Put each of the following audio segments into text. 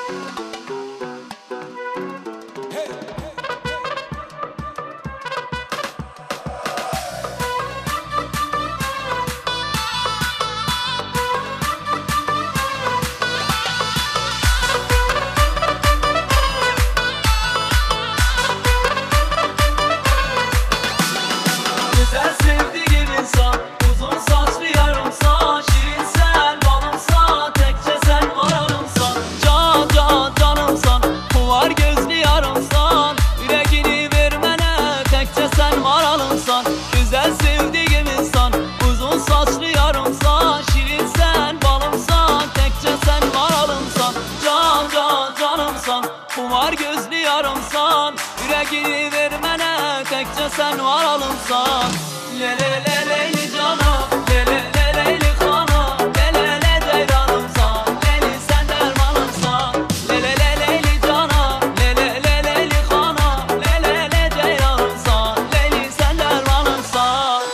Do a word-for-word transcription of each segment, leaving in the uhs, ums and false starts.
Güzel sevdiğim insan, uzun saçlı yarımsan, şirin sen balımsan, tekçe sen varımsan. Can can canımsan, kuvar gözlü yarımsan, yüreğini vermene tekçe sen varalımsan. Güzel sevdiğim insan, uzun saçlı yarımsan, şirin sen balımsan, tekçe sen varalımsan. Can can canımsan, kuvar gözlü yarımsan, yüreğini vermene tekçe sen varalımsan. Le le le leyli canım, le le le leyli hanım, le le le ceylanımsan, leyli sen dermanımsan. Le le le leyli canım, le le le leyli hanım, le le le ceylanımsan, leyli sen dermanımsan.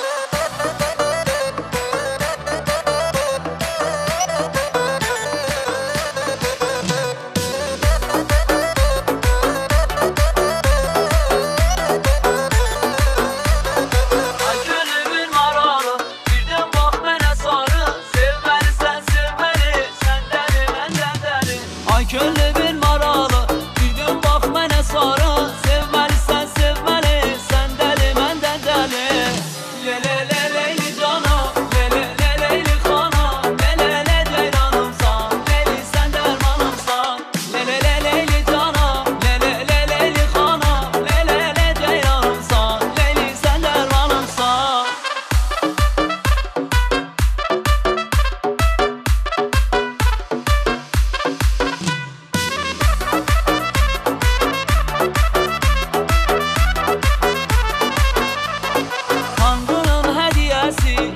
Kölle bir maralı, bir gün bak mene sarı. Sevmeli sen sevmeli, sen deli menden deli. Le le le leyli canım, le le le leyli hanım, le le le ceylanımsan, leyli sen dermanımsan. Le le le leyli canım, le le le leyli hanım, le le le ceylanımsan, leyli sen dermanımsan.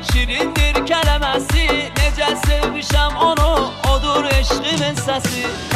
Şirindir kelimesi, nece sevmişem onu, odur eşqimin sesi.